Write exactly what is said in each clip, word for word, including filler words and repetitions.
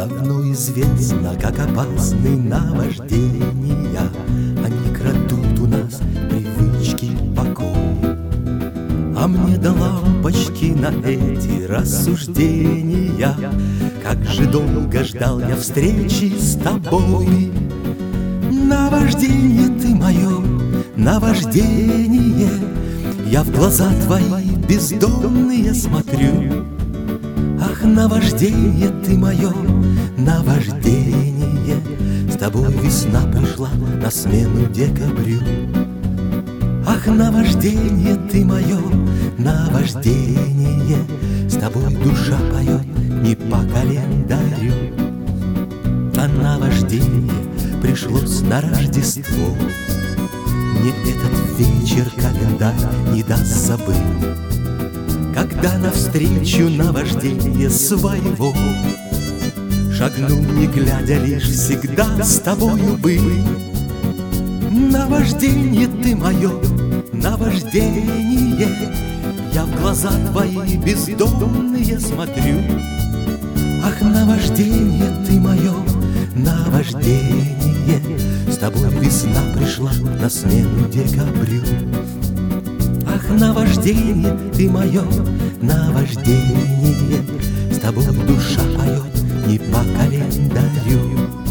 Давно известно, как опасны наваждения. Они крадут у нас привычки покоя. А мне до лампочки на эти рассуждения. Как же долго ждал я встречи с тобой. Наваждение ты мое, наваждение. Я в глаза твои бездонные смотрю. Ах, наваждение ты мое, наваждение. С тобой весна пришла на смену декабрю. Ах, наваждение ты мое, наваждение. С тобой душа поет не по календарю. А наваждение пришлось на Рождество. Мне этот вечер календарь не даст забыть. Когда навстречу наваждение своего шагну, не глядя, лишь всегда с тобою быть. Наваждение ты мое, наваждение. Я в глаза твои бездонные смотрю. Ах, наваждение ты мое, наваждение. С тобой весна пришла на смену декабрю. Ах, наваждение ты мое, наваждение. С тобой душа поет не по календарю.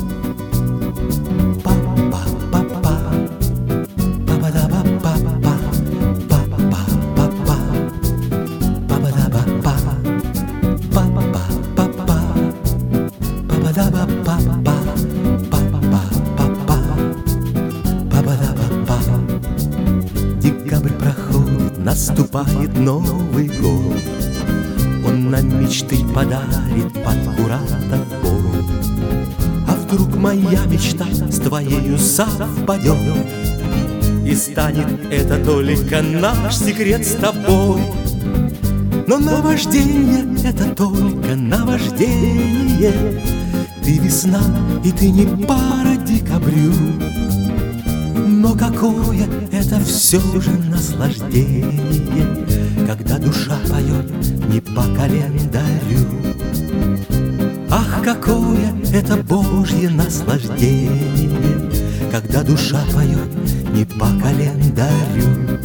Декабрь проходит, наступает Новый год. Он нам мечты подарит под куратор бой. А вдруг моя мечта с твоею совпадет, и станет это только наш секрет с тобой. Но наваждение — это только наваждение. Ты весна, и ты не пара декабрю. Но какое это все же наслаждение, когда душа поет не по календарю. Ах, какое это Божье наслаждение, когда душа поет не по календарю.